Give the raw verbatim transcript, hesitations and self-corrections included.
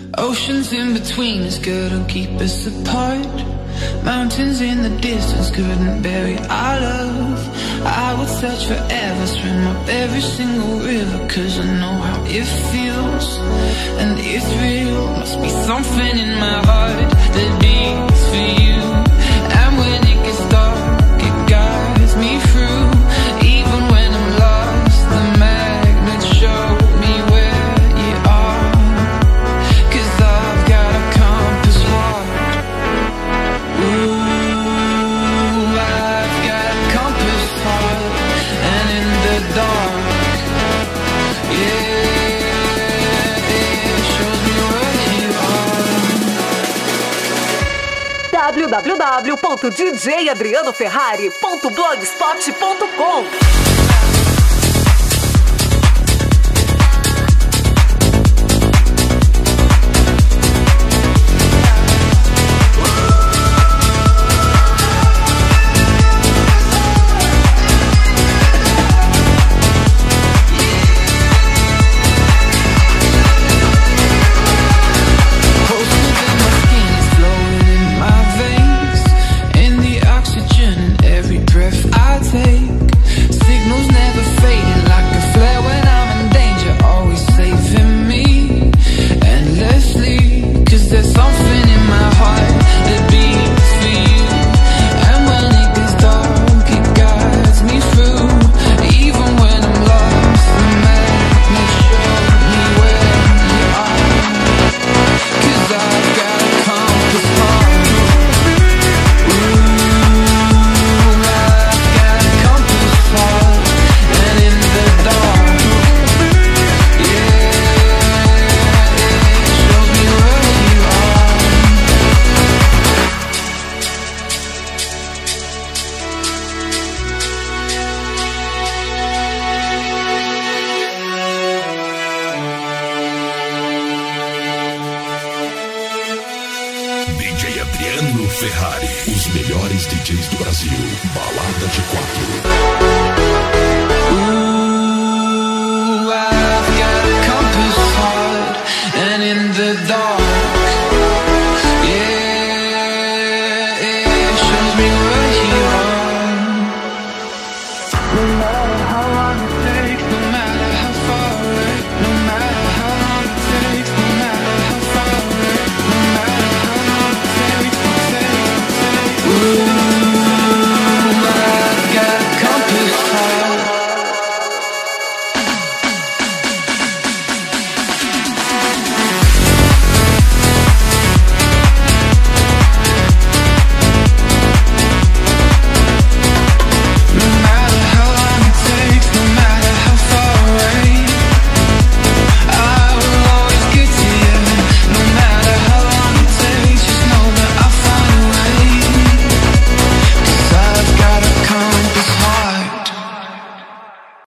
Oceans in between us couldn't keep us apart. Mountains in the distance couldn't bury our love. I would search forever, swim up every single river, cause I know how it feels, and it's real. Must be something in my heart that beats for you. And when it gets dark, it guides me through. Even when I'm lost, the magnets show me where you are, cause I've got a compass heart. Ooh, I've got a compass heart, and in the dark, yeah, it shows me where you are. w w w ponto d j adriano ferrari ponto blogspot ponto com. D J Adriano Ferrari, os melhores D Js do Brasil. Balada de quatro. Ooh, I've got a compass heart, and in the dark